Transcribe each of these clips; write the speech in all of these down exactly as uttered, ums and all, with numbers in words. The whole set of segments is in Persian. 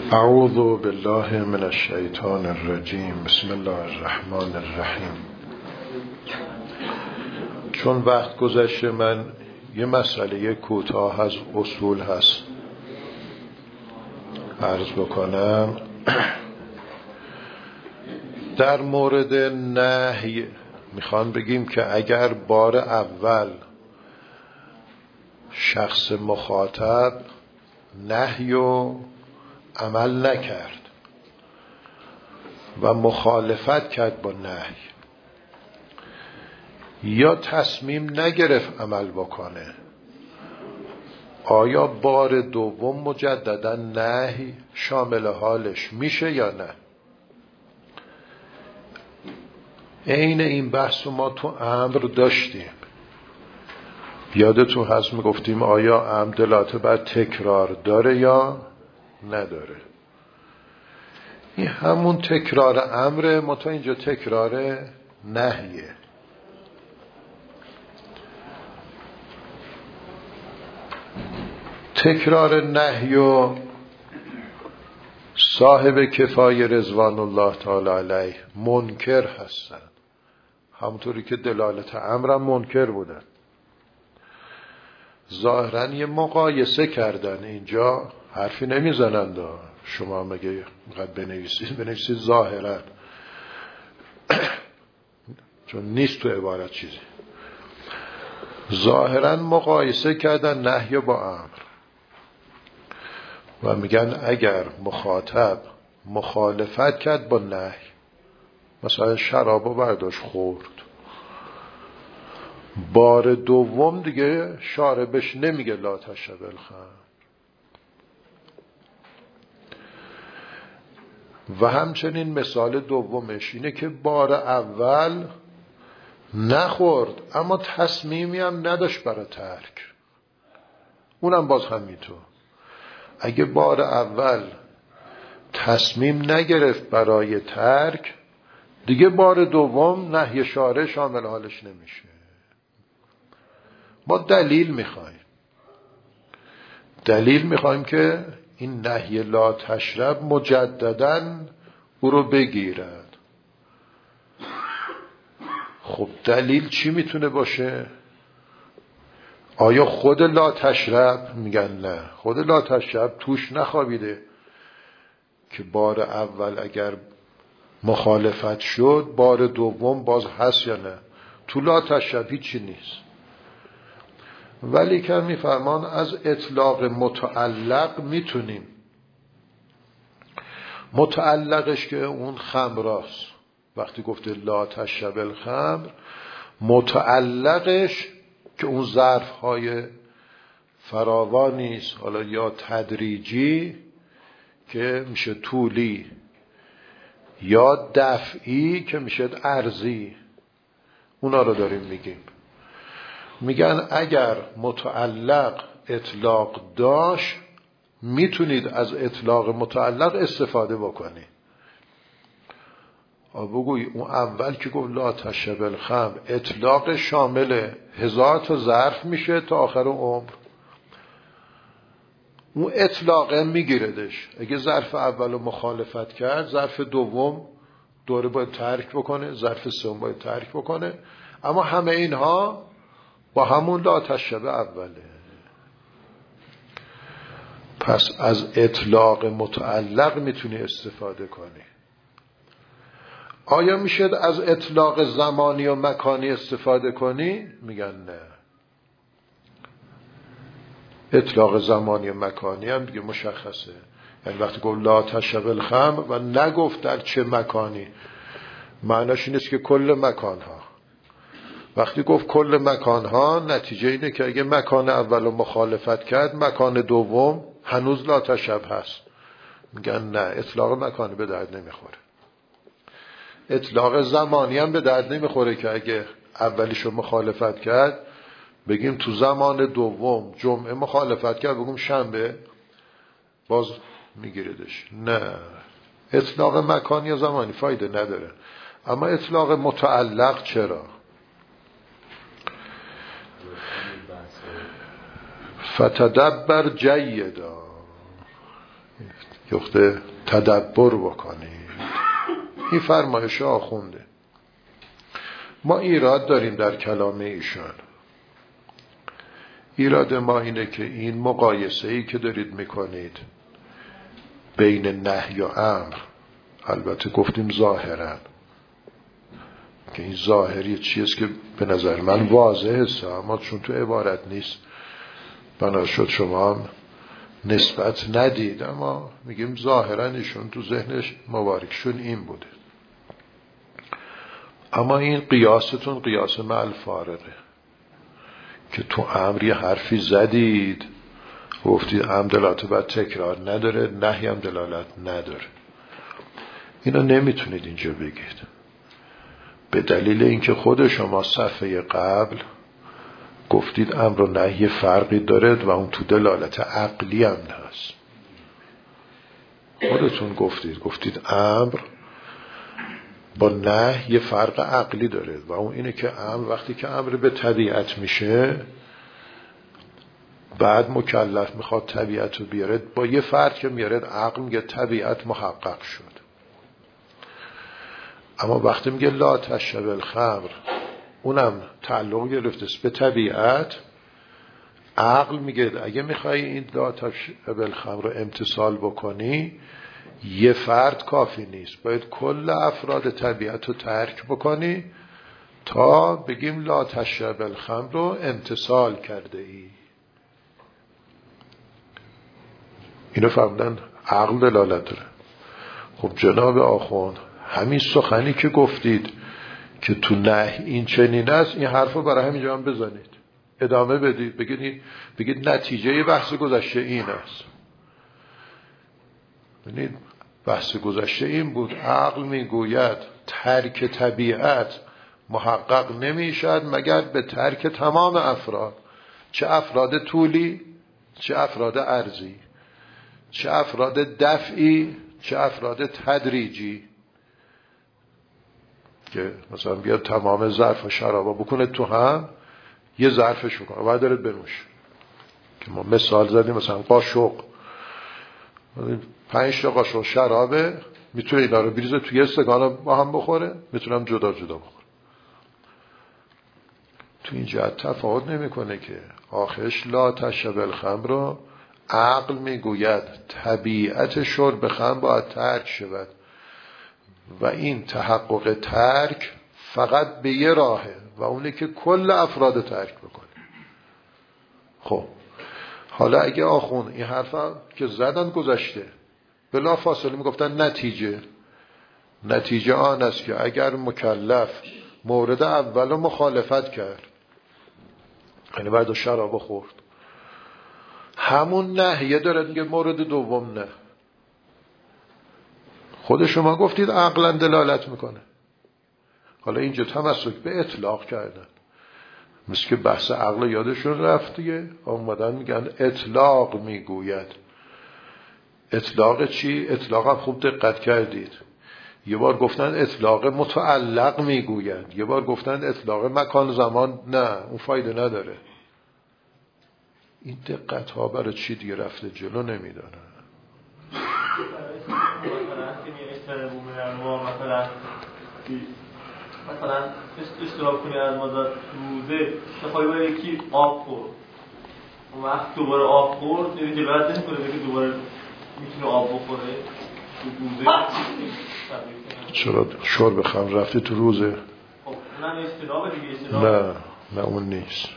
اعوذ بالله من الشیطان الرجیم. بسم الله الرحمن الرحیم. چون وقت گذشته، من یه مسئله کوتاه از اصول هست عرض بکنم. در مورد نهی میخوان بگیم که اگر بار اول شخص مخاطب نهی و عمل نکرد و مخالفت کرد با نهی، یا تصمیم نگرفت عمل بکنه، آیا بار دوم مجددا نهی شامل حالش میشه یا نه؟ عین این بحث ما تو امر داشتیم. یادتون هست میگفتیم آیا امر دلالت بر تکرار داره یا نداره؟ این همون تکرار امره، ما تا اینجا تکرار نهیه. تکرار نهی و صاحب کفایه رضوان الله تعالی علیه منکر هستن، همونطوری که دلالت امرم منکر بودن. ظاهراً یه مقایسه کردن، اینجا حرفی نمیزنند. شما مگه اینقدر بنویسید بنویسید ظاهراً، چون نیست تو عبارت چیزی. ظاهراً مقایسه کردن نهی با امر و میگن اگر مخاطب مخالفت کرد با نهی، مثلا شرابو برداشت خورد، بار دوم دیگه شاربش نمیگه لا تشرب الخمر. و همچنین مثال دومش اینه که بار اول نخورد اما تصمیمی هم نداشت برای ترک، اونم باز همینطور. اگه بار اول تصمیم نگرفت برای ترک، دیگه بار دوم نهی شارع شامل حالش نمیشه. ما دلیل میخوایم دلیل میخوایم که این نهی لا تشرب مجدداً او رو بگیرد. خب دلیل چی میتونه باشه؟ آیا خود لا تشرب؟ میگن نه، خود لا تشرب توش نخوابیده که بار اول اگر مخالفت شد بار دوم باز هست یا نه. تو لا تشرب هیچی نیست. ولی که میفرمان از اطلاق متعلق میتونیم، متعلقش که اون خمراست، وقتی گفته لا تشرب الخمر، متعلقش که اون ظرف های فراوانی است، حالا یا تدریجی که میشه طولی، یا دفعی که میشه عرضی، اونا رو داریم میگیم. میگن اگر متعلق اطلاق داشت میتونید از اطلاق متعلق استفاده بکنید. بگوی اون اول که گفت لا تشرب الخمر، اطلاق شامل هزار تا ظرف میشه تا آخر عمر. اون اطلاقه میگیردش. اگه ظرف اولو مخالفت کرد، ظرف دوم دوره باید ترک بکنه، ظرف سوم باید ترک بکنه. اما همه اینها با همون لا تشرب اوله. پس از اطلاق متعلق میتونی استفاده کنی. آیا میشه از اطلاق زمانی و مکانی استفاده کنی؟ میگن نه. اطلاق زمانی و مکانی هم دیگه مشخصه. یعنی وقتی گفت لا تشرب الخمر و نگفت در چه مکانی، معناش این است که کل مکانها. وقتی گفت کل مکانها، نتیجه اینه که اگه مکان اول مخالفت کرد، مکان دوم هنوز لا تشرب هست. میگن نه، اطلاق مکانی به درد نمیخوره. اطلاق زمانی هم به درد نمیخوره که اگه اولیشو مخالفت کرد بگیم تو زمان دوم جمعه مخالفت کرد، بگیم شنبه باز میگیردش. نه، اطلاق مکانی یا زمانی فایده نداره. اما اطلاق متعلق چرا؟ فتدبر جیدا، یخته تدبر بکنید. این فرمایش آخونده. ما ایراد داریم در کلام ایشان. ایراد ما اینه که این مقایسه ای که دارید میکنید بین نهی و امر، البته گفتیم ظاهرا که این ظاهری چیست که به نظر من واضحه است، اما چون تو عبارت نیست بنا شد شما هم نسبت ندید، اما میگیم ظاهرا ایشون تو ذهنش مبارکشون این بوده. اما این قیاستون قیاس مع الفارقه که تو امر یه حرفی زدید گفتید امر دلالت بر تکرار نداره، نهی هم دلالت نداره. اینو نمیتونید اینجا بگید، به دلیل اینکه خود شما صفحه قبل گفتید امر و نهی فرقی داره و اون تو دلالت عقلی هم هست. خودتون گفتید گفتید امر با نهی یه فرق عقلی داره و اون اینه که امر وقتی که امر به طبیعت میشه بعد مکلف میخواد طبیعت رو بیاره، با یه فرق که میاره عقل میگه طبیعت محقق شد. اما وقتی میگه لا تشرب الخمر اونم تعلق گرفته به طبیعت، عقل میگه اگه میخوای این لا تشرب الخمر رو امتثال بکنی یه فرد کافی نیست، باید کل افراد طبیعت رو ترک بکنی تا بگیم لا تشرب الخمر رو امتثال کرده ای. اینو فهمدن عقل دلالت داره. خب جناب آخوند همین سخنی که گفتید که تو نهی این چنین است، این حرف رو برای همینجا هم بزنید، ادامه بدید، بگید بگید نتیجه بحث گذشته این است. ببینید بحث گذشته این بود، عقل میگوید ترک طبیعت محقق نمیشد مگر به ترک تمام افراد، چه افراد طولی، چه افراد عرضی، چه افراد دفعی، چه افراد تدریجی. که مثلا بیاد تمام ظرف و شرابا بکنه تو هم یه ظرفش بکنه و دارید بنوش. که ما مثال زدیم مثلا قاشق، پنج تا قاشق شرابه، میتونه اینا رو بریزه توی استکان با هم بخوره، میتونم جدا جدا بخوره. تو این جهت تفاوت نمیکنه که آخرش لا تشرب الخمر رو عقل میگوید طبیعت شرب خمر باید ترک شود و این تحقق ترک فقط به یه راهه و اونه که کل افراد ترک بکنه. خب حالا اگه آخون این حرفا که زدن گذشته بلا فاصله میگفتن نتیجه نتیجه آن است که اگر مکلف مورد اول مخالفت کرد، یعنی بعد شراب خورد، همون نهیه داره میگه مورد دوم نه. خود شما گفتید عقلا دلالت میکنه. حالا اینجا تمسک به اطلاق کردن، مثل که بحث عقل یادشون رفت دیگه، آمدن میگن اطلاق میگوید. اطلاق چی؟ اطلاق هم خوب دقت کردید، یه بار گفتن اطلاق متعلق میگوید، یه بار گفتن اطلاق مکان زمان، نه اون فایده نداره. این دقت ها برای چی دیگه رفته جلو نمیدانه. مثلا مثلا اشتراک کنی از مادر روزه بخوای با یکی آب خورد، اون وقت دوباره آب خورد یعنی جلوت نمی کنه بگه دوباره میتونه آب بخوره تو روزه. چرا شرب خمر رفته تو روزه؟ خب اونم اجتنابه دیگه. اجتناب نه نه اون نیست.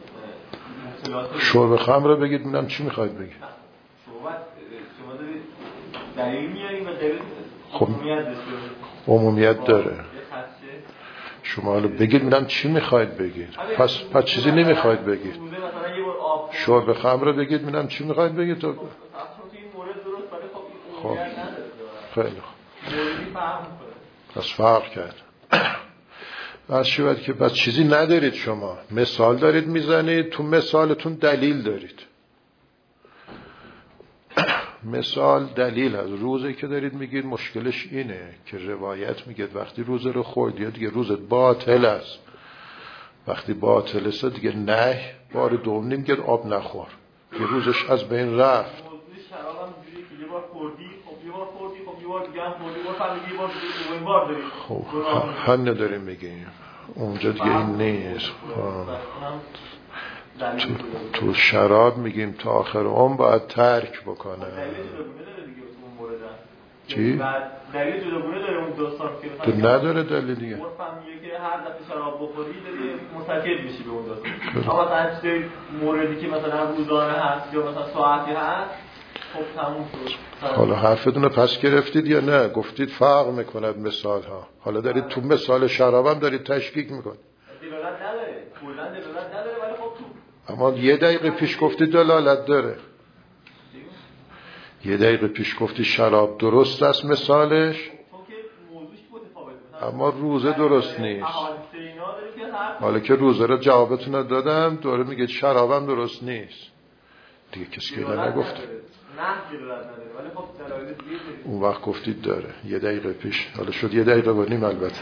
شرب خمر رو بگید ببینم چی میخواید بگید. شما شما دارید دلیل میارید و دلیل خب عمومیت داره. شما حالا بگید ببینم چی میخواید بگید. پس پس چیزی نمیخواید بگید. شرب خمر رو بگید ببینم چی میخواید بگید. تو خب خیلی خوب، پس فرق کرد. بس شود که بس چیزی ندارید، شما مثال دارید میزنید، تو مثالتون دلیل دارید. مثال دلیل هست. روزه که دارید میگید مشکلش اینه که روایت میگه وقتی روزه رو خوردی دیگه روزت باطل است. وقتی باطل است دیگه نه بار دوم نمیگه آب نخور، یه روزش از بین رفت. یه بار خوردی، خب یه بار خوردی، خب یه بار دیگه هم خوردی، بار فهمیدی یه بار دیگه دومین بار داری. خب هم نداریم بگیم اونجا دیگه این نیست. تو, تو شراب میگیم تا آخر عمر باید ترک بکنه. چی؟ دلیل جداگونه داره اون داستان تو که نداره دلیل دیگه. عرفم میگه که هر دفعه شراب بخوری داری مسکر میشی به اون داستان. اما مثلا چیزی موردی که مثلا روزانه هست یا مثلا ساعتی هست خب تموم شد. حالا حرفتون رو پس گرفتید یا نه؟ گفتید فرق میکند مثال ها. حالا دارید تو مثال شرابم دارید تشکیک میکنید. دلالت نداره. کلا دلالت نداره ولی خب تو. اما یه دقیقه پیش گفتید دلالت داره. یه دقیقه پیش گفتی شراب درست است مثالش، اما روزه درست نیست. حالا که روزه رو جوابتون رو دادم دوره میگه شرابم درست نیست دیگه. کسی که نگفته اون وقت گفتید داره. یه دقیقه پیش، حالا شد یه دقیقه و نیم البته.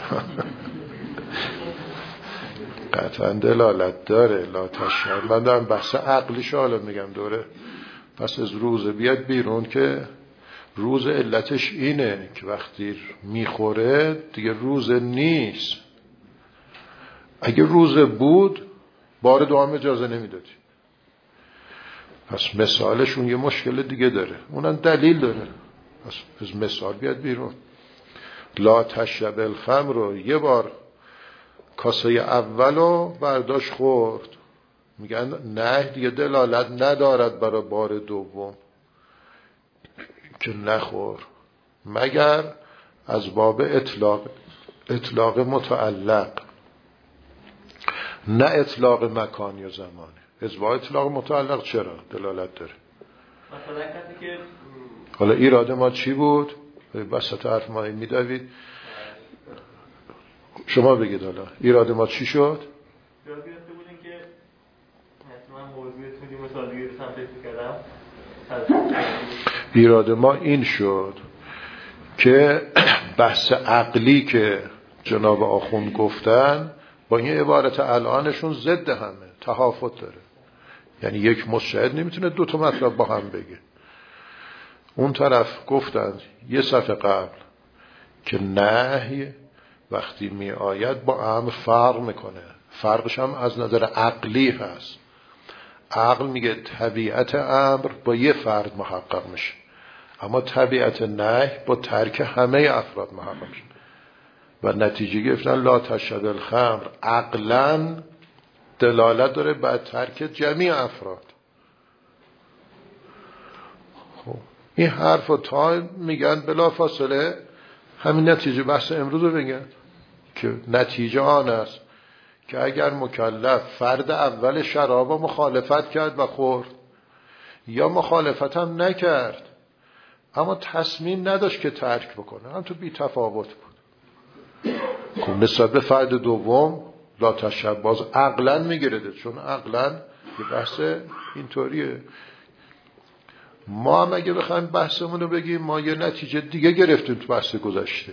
قطعا دلالت داره. لا تشهر. من دارم بحث عقلیشو حالا میگم دوره. پس از روزه بیاد بیرون که روزه علتش اینه که وقتی میخوره دیگه روزه نیست. اگه روزه بود بار دوام اجازه نمیدادی. پس مثالشون یه مشکل دیگه داره، اونم دلیل داره. پس از مثال بیاد بیرون. لا تشرب الخمر رو یه بار کاسه اولو برداشت خورد، میگن نه دیگه دلالت ندارد برای بار دوم که نخور، مگر از باب اطلاق اطلاق متعلق، نه اطلاق مکانی و زمانی. از باب اطلاق متعلق چرا دلالت داره؟ مثلا کسی که حالا ایراد ما چی بود؟ وسط حرف ما میدوید. شما بگید حالا ایراد ما چی شد؟ ایراد گرفته بودیم که مثلا موضوعتون یه مثال دیگه رو فکر می‌کردم. ایراد ما این شد که بحث عقلی که جناب آخوند گفتن با این عبارت الانشون ضد همه، تهافت داره. یعنی یک مجتهد نمیتونه دو تا مطلب با هم بگه. اون طرف گفتن یه صفحه قبل که نهی وقتی می آید با امر فرق میکنه، فرقش هم از نظر عقلی هست. عقل میگه طبیعت امر با یه فرد محقق میشه، اما طبیعت نهی با ترک همه افراد محقق میشه. و نتیجه گرفتن لا تشرب الخمر عقلاً دلالت داره بر ترک جمعی افراد. خب این حرف و تا میگن بلا فاصله همین نتیجه بحث امروز رو بگن که نتیجه آن است که اگر مکلف فرد اول شرابا مخالفت کرد و خورد یا مخالفت هم نکرد اما تصمیم نداشت که ترک بکنه، هم تو بی تفاوت بود، خب نسبت به فرد دوم لا تشرب باز عقلاً میگیرده، چون عقلاً یه بحث اینطوریه. ما هم اگه بخوایم بحثمون رو بگیم ما یه نتیجه دیگه گرفتیم تو بحث گذشته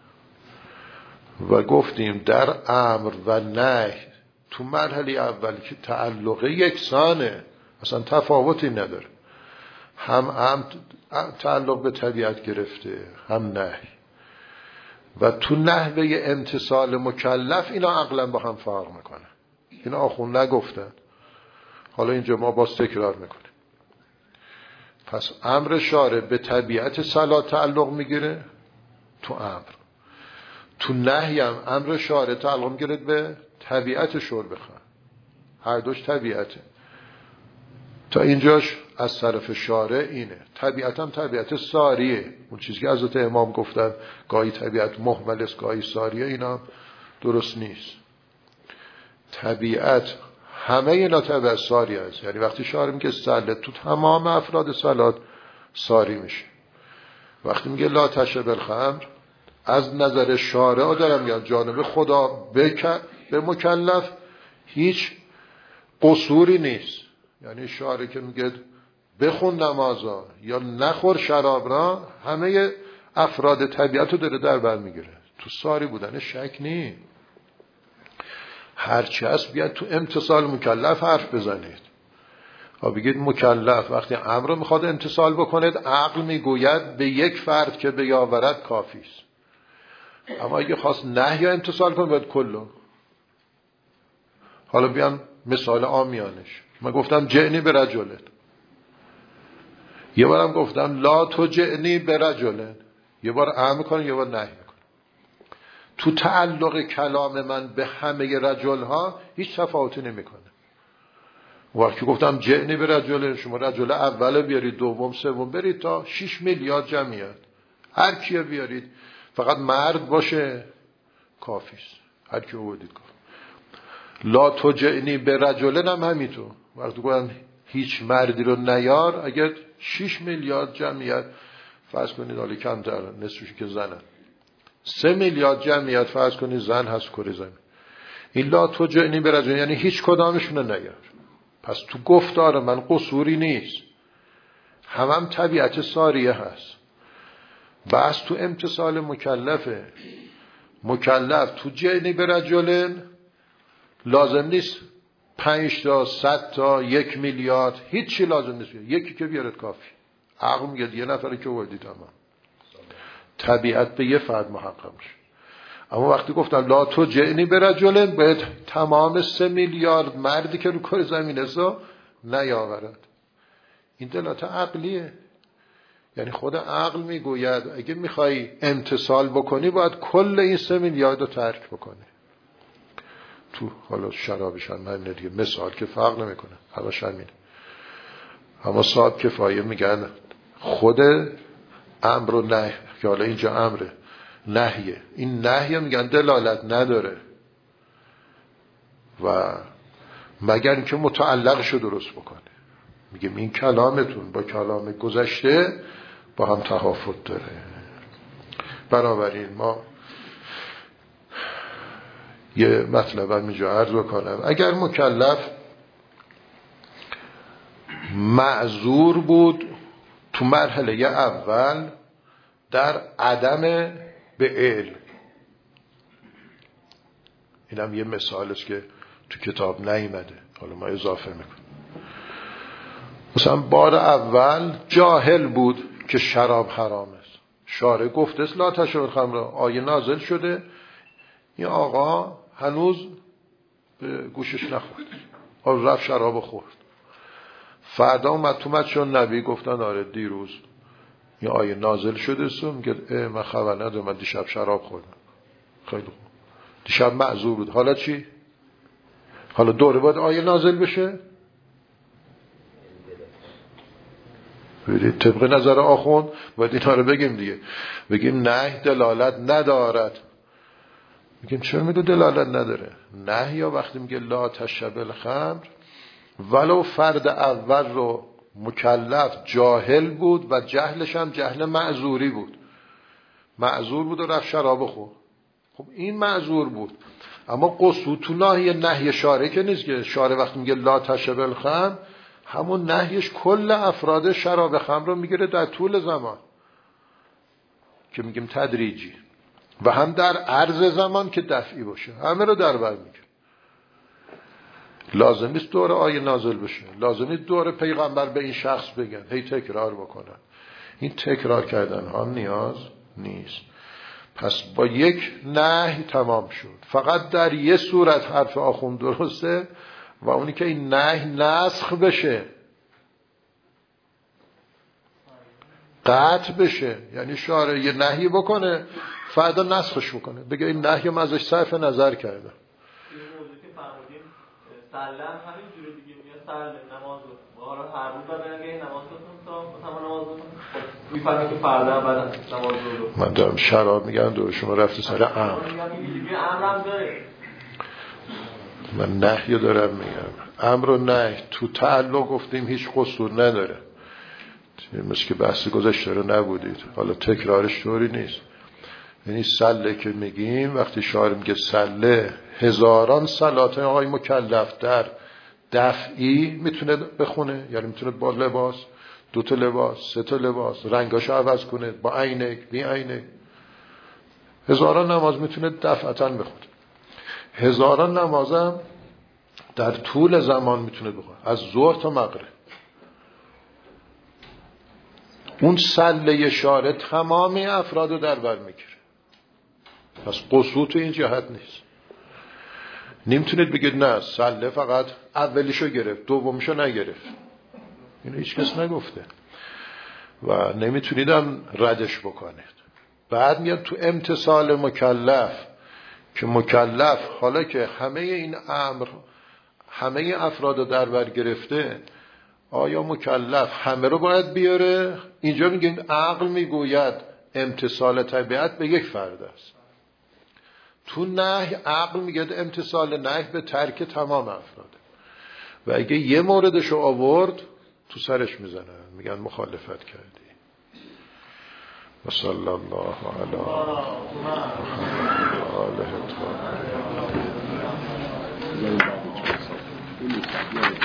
و گفتیم در امر و نهی تو مرحله اول که تعلق یکسانه، اصلا تفاوتی نداره، هم امر تعلق به طبیعت گرفته هم نهی، و تو نحوه امتصال مکلف اینا عقلا با هم فرق میکنه. اینا آخون نگفتن، حالا اینجا ما باز تکرار میکنیم. پس امر شارع به طبیعت صلات تعلق میگیره تو امر، تو نهی هم امر شارع تعلق میگیره به طبیعت شرب خمر، هر دوش طبیعته. تا اینجاش از طرف شارع اینه. طبیعت هم طبیعت ساریه، اون چیزی که حضرت امام گفتن گاهی طبیعت محمل است گاهی ساریه، اینا درست نیست. طبیعت همه اینا طبیعت ساری است. یعنی وقتی شارع میگه سلت تو تمام افراد سلات ساری میشه. وقتی میگه لا تشرب الخمر از نظر شارع دارم یا جانب خدا به مکلف هیچ قصوری نیست. یعنی شارع که میگه بخون نمازا یا نخور شراب را، همه افراد طبیعت رو داره در بر میگیره، تو ساری بودن شک نی. هرچی هست بیاد تو امتصال مکلف حرف بزنید. ها بگید مکلف وقتی امر رو میخواد امتثال بکنه عقل میگوید به یک فرد که بیاورد کافی است. اما اگه خواست نهی امتثال کنه باید کلو. حالا بیام مثال عامیانش. من گفتم جعنی به رجلن، یه بارم گفتم لا تو جعنی به رجلن، یه بار امر کنه یه بار نهی کنه. تو تعلق کلام من به همه رجل ها هیچ تفاوتی نمیکنه. وقتی گفتم جعنی به رجل، شما رجل اول بیارید، دوم، سوم، برید تا شش میلیارد جمعیت، هر کیه بیارید فقط مرد باشه کافیست. هر کی بودید کافی. لا تو جعنی به رجل هم همینطور. وقتی گفتم هیچ مردی رو نیار، اگر شش میلیارد جمعیت فرض کنید، حالا کمتر نصفش که زنن، سه میلیارد جمعیت فرض کنید زن هست کره زمین. این لا تو جعنی به رجل یعنی هیچ کدامشون رو نیار. پس تو گفتار من قصوری نیست، هم هم طبیعت ساریه هست. بس تو امتصال مکلفه. مکلف تو جعنی به رجلن لازم نیست پنج تا صد تا یک میلیارد، هیچی لازم نیست، یکی که بیارد کافی. عقل میگه یه نفره که وردی تمام. طبیعت به یه فرد محقق میشه. اما وقتی گفتم لا تو جعنی به رجلن، باید تمام سه میلیارد مردی که رو کره زمین است نیاورد. این دلالت عقلیه. یعنی خود عقل میگوید اگه میخوای امتثال بکنی باید کل این سه میلیارد رو ترک بکنی. تو حالا شرابش هم همینه دیگه، مثال که فرق نمیکنه، همش همینه. اما صاحب کفایه میگن خود امر و نهی، که حالا اینجا امره نهیه، این نهیه میگن دلالت نداره و مگر اینکه متعلقشو درست بکنه. میگیم این کلامتون با کلام گذشته با هم تفاوت داره. بنابراین ما یه مطلب هم اینجا عرض بکنم. اگر مکلف معذور بود تو مرحله اول در عدم به علم، اینم یه مثال است که تو کتاب نیامده، حالا ما اضافه میکنیم. مثلا بار اول جاهل بود که شراب حرام است. شارع گفته است لا تشربوا الخمر، آیه نازل شده، این آقا هنوز به گوشش نخورد، حالا رفت شراب خورد. فردا اومد تو مسجد نبی گفتن آره دیروز این آیه نازل شده است، میگه من خبر ندارم، من دیشب شراب خوردم. خیلی خوب، دیشب معذور بود، حالا چی؟ حالا دوره باید آیه نازل بشه؟ ببینید طبق نظر آخوند باید اینها رو بگیم دیگه، بگیم نه دلالت ندارد. میگیم چرا میگه دلالت نداره؟ نه یا وقتی میگه لا تشرب الخمر، ولو فرد اول رو مکلف جاهل بود و جهلش هم جهل معذوری بود، معذور بود و رفت شراب خورد، خب این معذور بود. اما قصور تو ناحیه نهی شارع که نیست، که شارع وقتی میگه لا تشرب الخمر همون نهیش کل افراد شراب خمر رو میگیره در طول زمان که میگیم تدریجی، و هم در عرض زمان که دفعی باشه، همه رو در بر میگیره. لازم نیست دوره آیه نازل بشه، لازم نیست دوره پیغمبر به این شخص بگن هی تکرار بکنن. این تکرار کردن ها نیاز نیست. پس با یک نهی تمام شد. فقط در یه صورت حرف آخوند درسته و اونی که این نهی نسخ بشه، قطع بشه، یعنی شارع یه نهی بکنه فردا نسخش بکنه، بگه این نهی من ازش صرف نظر کردم. این موضوع که فرمودیم سلم همین جوری دیگه میاد سلم نماز رو حالا هر روز بعد بگه نماز بخون تا مثلا نماز بخون میفهمه که فردا بعد نماز رو. من دارم شراب میگم دور شما رفته سر امر. میگم امرم داره، من نهی دارم میگم. امر و نهی تو تعلق گفتیم هیچ قصور نداره، مثل که بحث گذشته رو نبودید، حالا تکرارش طوری نیست. یعنی سله که میگیم وقتی شاعر میگه سله هزاران صلات آقای مکلف در دفعی میتونه بخونه، یعنی میتونه با لباس، دو تا لباس، سه تا لباس، رنگاشو عوض کنه، با عینک، بی عینک، هزاران نماز میتونه دفعتاً بخونه. هزاران نمازم در طول زمان میتونه بخونه، از ظهر تا مغرب. اون سله شارع تمام افراد رو در بر میگیره. پس قصور تو این جهت نیست. نمیتونید بگید نه سله فقط اولیشو گرفت دومیشو نگرفت. اینو هیچ کس نگفته و نمیتونید هم ردش بکنید. بعد میاد تو امتصال مکلف که مکلف حالا که همه این امر همه افراد رو در بر گرفته، آیا مکلف همه رو باید بیاره؟ اینجا میگه عقل میگوید امتصال طبیعت به یک فرد است. تو نهی عقل میگه امتصال نهی به ترک تمام افراده و اگه یه موردشو آورد تو سرش میزنن میگن مخالفت کردی. و صلی الله علی آله الطاهرین.